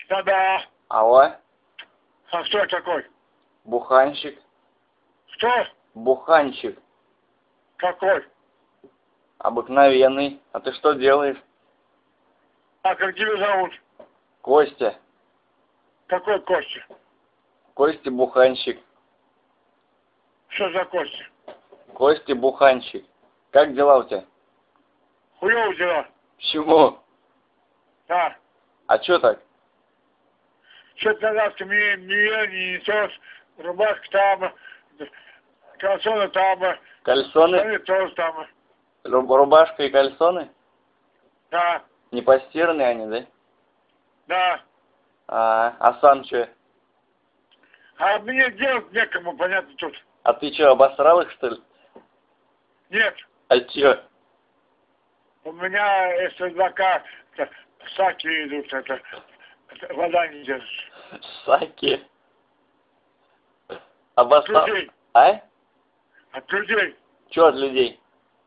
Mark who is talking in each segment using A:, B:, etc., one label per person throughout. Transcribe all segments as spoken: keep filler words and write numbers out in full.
A: Да-да.
B: Алло?
A: А кто такой?
B: Буханщик.
A: Кто?
B: Буханщик.
A: Какой?
B: Обыкновенный. А ты что делаешь?
A: А как тебя зовут?
B: Костя.
A: Какой Костя?
B: Костя Буханщик.
A: Что за Костя?
B: Костя Буханщик. Как дела у тебя?
A: Хуёво дела.
B: Почему?
A: Да.
B: А чё так?
A: Что-то назад ко мне не несешь, рубашка там, кальсоны там,
B: Кальсоны?
A: штаны тоже там.
B: Ру- Рубашка и кальсоны?
A: Да,
B: Не постиранные они, да?
A: да.
B: А, а сам чё?
A: А мне делать некому, понятно, тут.
B: А ты чё, обосрал их, что ли?
A: Нет,
B: А чё?
A: у меня из рюкзака саки идут, это, это вода не держит.
B: Саки.
A: От
B: Обосрал?
A: людей,
B: А?
A: от людей,
B: Чё от людей?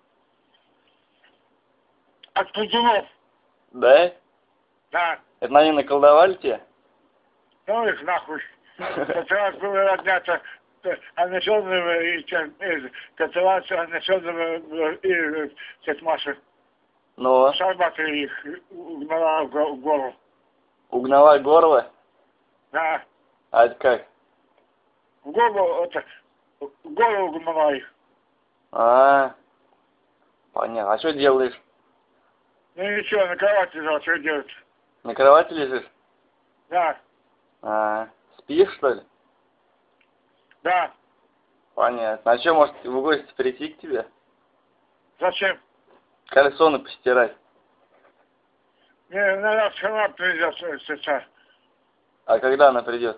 A: от пузунов,
B: Да?
A: да.
B: Это они наколдовали тебя?
A: Ну их нахуй. Как раз было родня-то аннесенного и каталась аннесенного и тетя Маша.
B: Ну,
A: Шарбата их угнала в го- в гору.
B: угнала горло?
A: Да.
B: А это как?
A: В гору, это, в гору угнала их.
B: А, понятно. А что делаешь?
A: Ну ничего, на кровати лежал, что делать?
B: На кровати лежишь?
A: Да,
B: А, спишь, что ли?
A: да.
B: Понятно. А что, может, в гости прийти к тебе?
A: Зачем?
B: Кальсоны постирать.
A: Мне надо сама придет сейчас.
B: А когда она придет?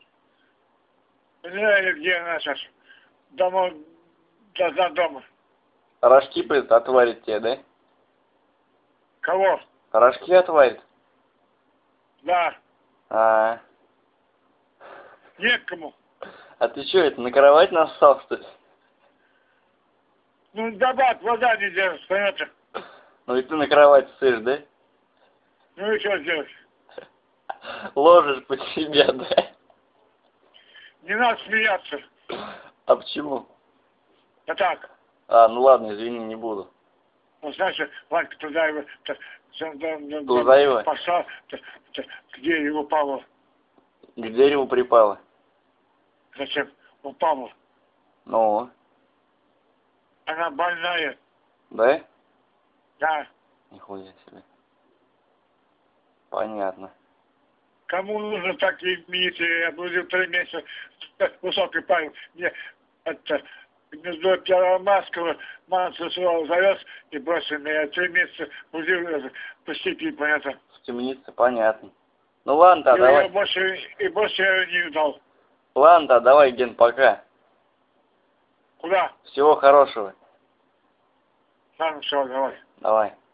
A: Не знаю, где она сейчас. Дома, до, до дома.
B: Рожки придет, отварит тебе, да?
A: Кого?
B: Рожки отварит?
A: Да.
B: А,
A: Некому.
B: а ты что, это на кровать нассал, что ли?
A: Ну, добавь, вода не держит, понятно?
B: Ну и ты на кровать сышь, да?
A: Ну и что делать?
B: Ложишь под себя, да?
A: Не надо смеяться.
B: А почему?
A: А так.
B: А, ну ладно, извини, не буду.
A: Ну, знаешь, Ванька Тузаева, т- т- т-
B: Тузаева?
A: пошла, т- т- где его упала.
B: К дереву припала.
A: Зачем? Упала.
B: Ну,
A: Она больная.
B: да?
A: Да.
B: Нихуя себе. Понятно.
A: Кому нужно такие именитые? Я был три месяца высокий парень. Мне это гнездо Первомайского Манса завез и бросил меня. Три месяца будил по степи, понятно.
B: В темнице, понятно. Ну ладно, да,
A: И
B: давай.
A: я больше, и больше я не видал.
B: Ладно, да, давай, Ген, пока.
A: Куда?
B: Всего хорошего.
A: Ладно, все, давай.
B: Давай.